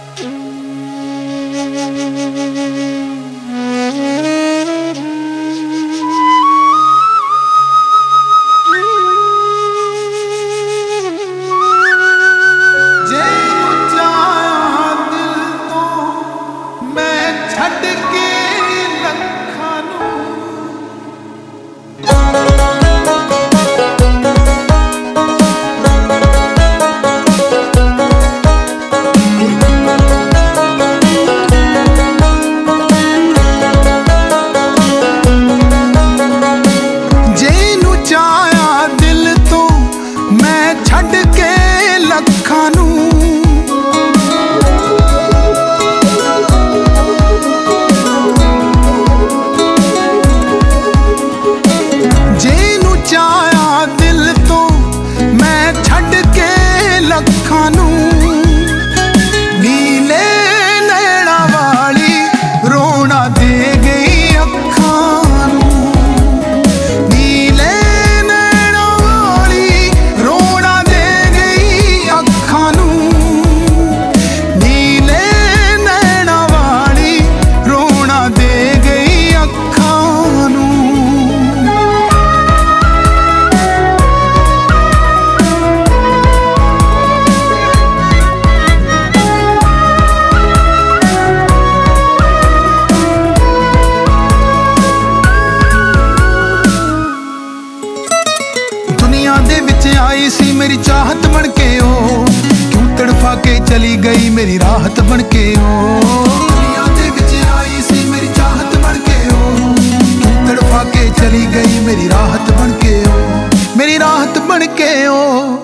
मेरी चाहत बन के ओ, क्यों तड़फा के चली गई मेरी राहत बन के ओ। दुनिया दे विच आई सी मेरी चाहत बन के ओ, क्यों तड़फा के चली गई मेरी राहत बन के ओ। मेरी राहत बन के ओ,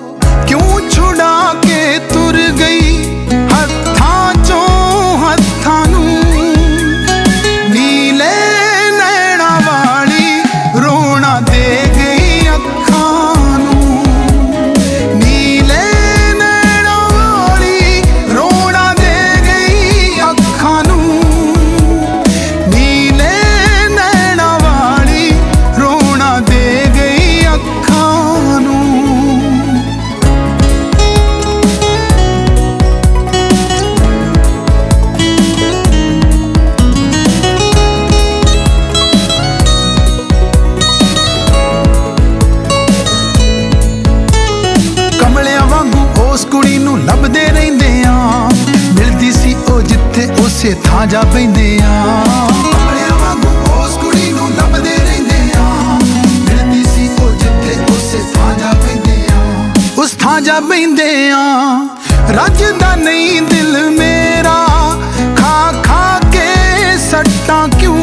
क्यों छुड़ा के तुर गई हत्थां चों हत्थां नूं। नीले नैना वाली रोना दे गई अखां नूं। नीले नैना वाली रोना दे गई अखां नूं। नीले नैना वाली रोना दे गई अखां नूं। कुड़ी नूं लभदे रहिंदे आ, मिलदी सी ओ जिथे उसे थां जा पैंदे आ। कमलियां वांगू उस कुड़ी नूं लभदे रहिंदे आ, मिलदी सी ओ जिथे उसे थां जा पैंदे आ। उस थां जा पैंदे आ रजदा नहीं दिल मेरा, खा खा के सट्टां क्यों।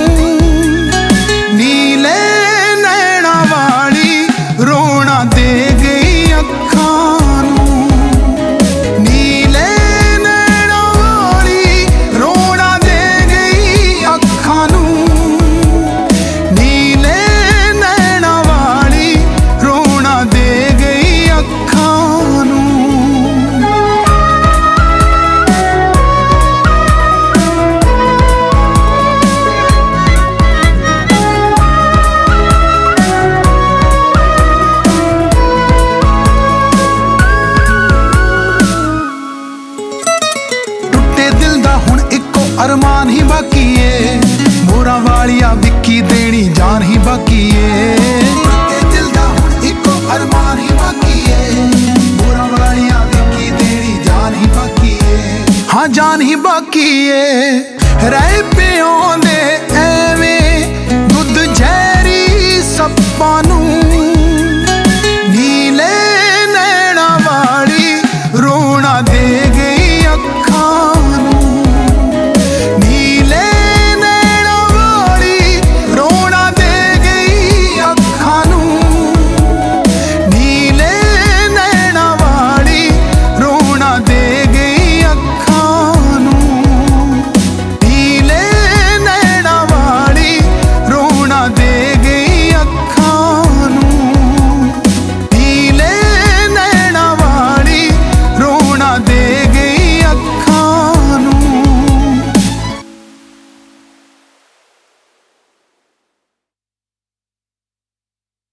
नीले नैना वाली रोना दे गई अखां नूं। अरमान ही बाकी है मोरा वालिया विक्की देनी जान ही बाकी है। दिल दा हुण इको अरमान ही बाकी है, मोरा वालिया विक्की देनी जान ही बाकी है। हाँ जान ही बाकी है। रह पे आउंदे एवें दुध झैरी सप्पां